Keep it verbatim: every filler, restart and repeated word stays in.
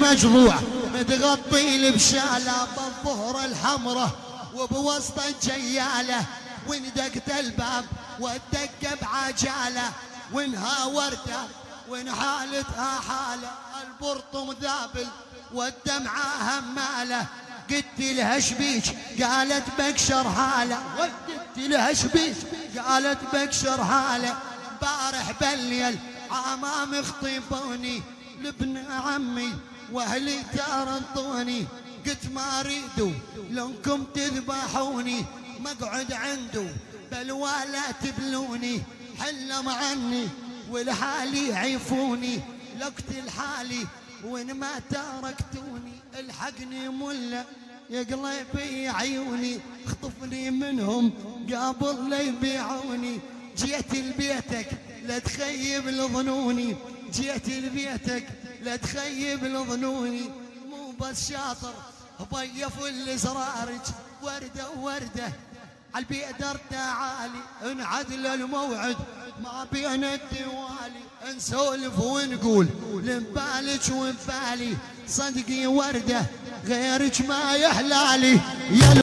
مجروح متغطي بشاله بالظهر الحمره وبوسط الجياله، وندقت الباب والدق بعجاله، وانهاورته وانحالتها حاله، البرطم ذابل والدمعه هماله. قلت لها شبيك قالت بكشر حاله، قلت لها شبيك قالت بكشر حاله. بارح بالليل عمام خطيبوني لابن عمي واهلي ترضوني، قلت ما اريدوا لانكم تذبحوني، مقعد عنده بل ولا تبلوني، حلم عني والحالي يعيفوني، لقت الحالي وين ما تركتوني. الحقني ملا يا قلبي عيوني، خطفني منهم قبل لا يبيعوني. جيت لبيتك لا تخيب لظنوني، جيت لبيتك لا تخيب لظنوني. مو بس شاطر ضيف الازرارج ورده وورده عالبيدر تعالي، انعدل الموعد ما بين الدوالي، نسولف ونقول لبالك وبالي، صدقي ورده غيرك ما يحلالي.